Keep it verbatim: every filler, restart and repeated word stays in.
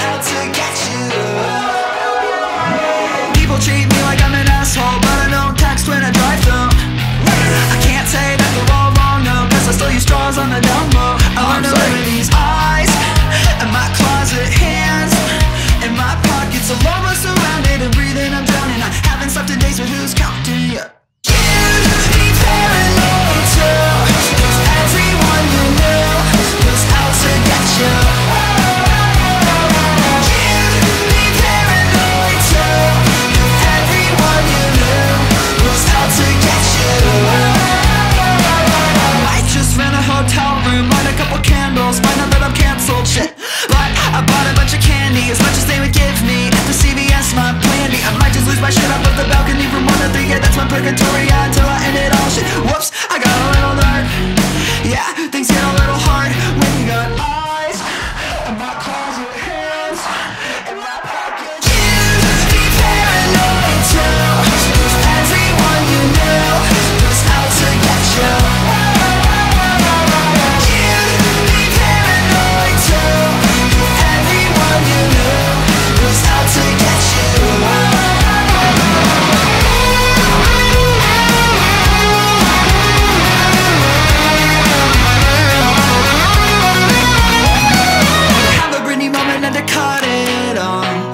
out to get you. People treat me like I'm an asshole, but I don't text when I drive through. I can't say that they're all wrong, no, cause I still use straws on the down low. I learned to live in these eyes, and my closet hands, and my pockets are almost surrounded and breathing, I'm drowning. I haven't slept in days, but who's counting you? You'd be paranoid too, cause everyone you knew was out to get you. You'd be paranoid too, if everyone you knew was out to get you. I just rent a hotel room, light a couple candles, find out that I'm cancelled, shit. But I bought a bunch of candy, as much as they would give me at the C V S, my plan B. I might just lose my shit up of the balcony from one to three, yeah, that's my purgatory, yeah, until I end it all, shit. Whoops, I got a little dark, yeah, things get a little hard when you got eyes, and my closet hands, and my pockets. You'd be paranoid too, cause everyone you knew was out to get you. You'd be paranoid too, if everyone you knew was out to get you. Have a Britney moment and to cut it on.